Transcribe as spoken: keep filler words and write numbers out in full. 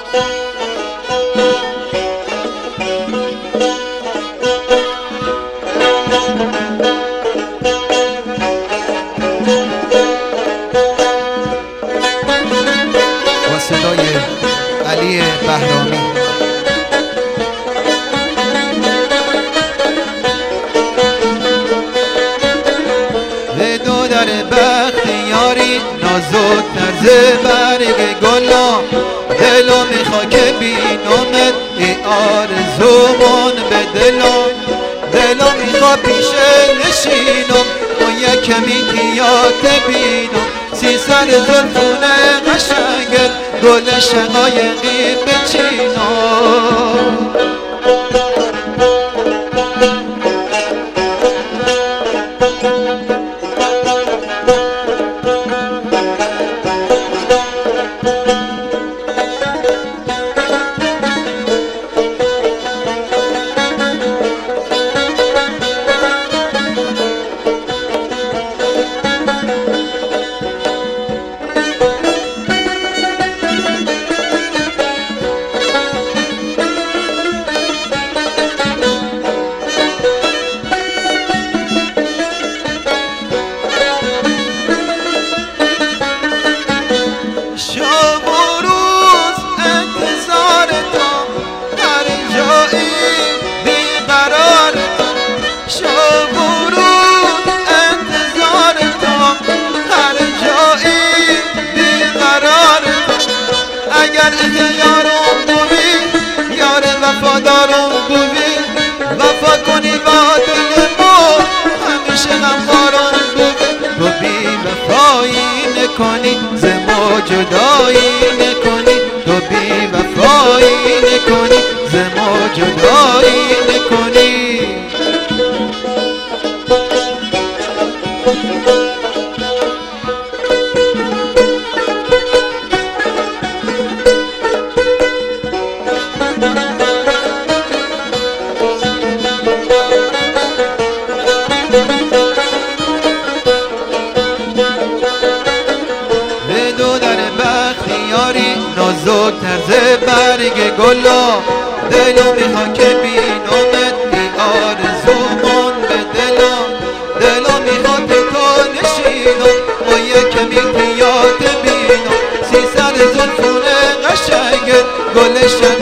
با صدای علی بهرامی. به دو در بختیاری نازک طرز برگ گلا، دلو میخوا که بینامت ای آرزومون به دلا، دلو میخوا پیشه نشینم و یکمی تیات بینم، سی سر زلفونه قشنگت گل شقایقی بچینم. اگر اختیارم بوی یار وفادارم بوی، وفا کنی با دل ما همیشه غمخوارم بوی. تو بی وفایی نکنی ز ما جدایی نکنی، تو بی وفایی نکنی ز ما جدایی نکنی. نازک طرز برگ گلا، دلو میخوا که بینامت ای آرزومون به دلا، دلو میخوا که تو نشینم و یکمی تیات بینم، سی سر زلفونه قشنگت گل